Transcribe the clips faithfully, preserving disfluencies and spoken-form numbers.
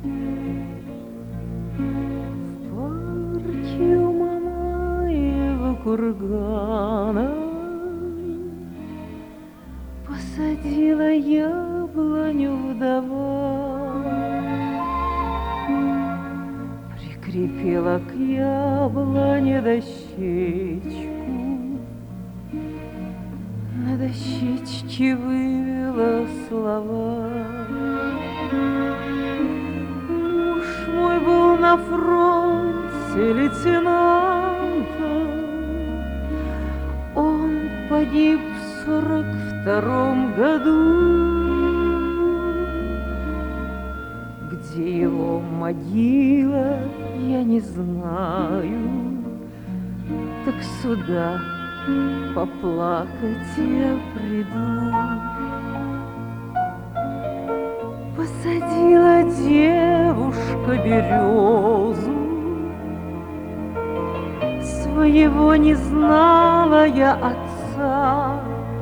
В парке у Мамаева кургана посадила яблоню вдова, прикрепила к яблоне дощечку, на дощечке вывела слова. Муж мой был на фронте лейтенантом, он погиб в сорок втором году. Где его могила, я не знаю, так сюда поплакать я приду. Посадила девушка березу, своего не знала я отца.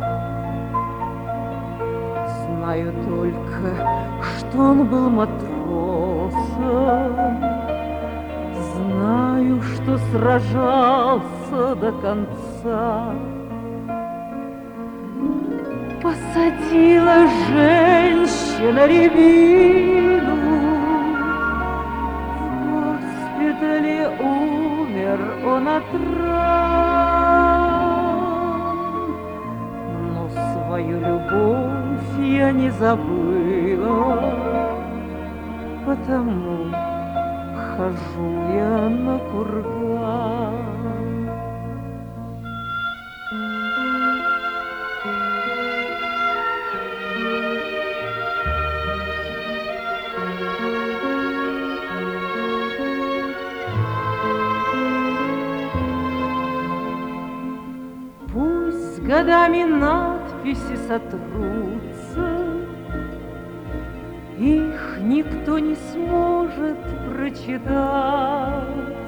Знаю только, что он был матросом, знаю, что сражался до конца. Посадила женщина рябину, в госпитале умер он от ран, но свою любовь я не забыла, потому хожу я на курган. Пусть с годами надписи сотрутся, их никто не сможет прочитать.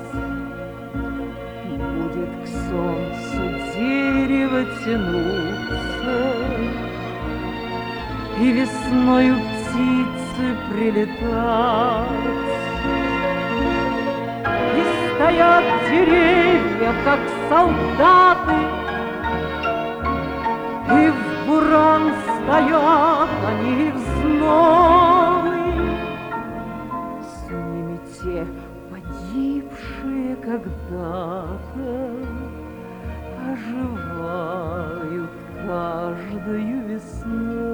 Будет к солнцу дерево тянуться, и весною птицы прилетать. И стоят деревья, как солдаты, и в буран стоят они в зной. С ними те погибшие когда-то оживают каждую весну.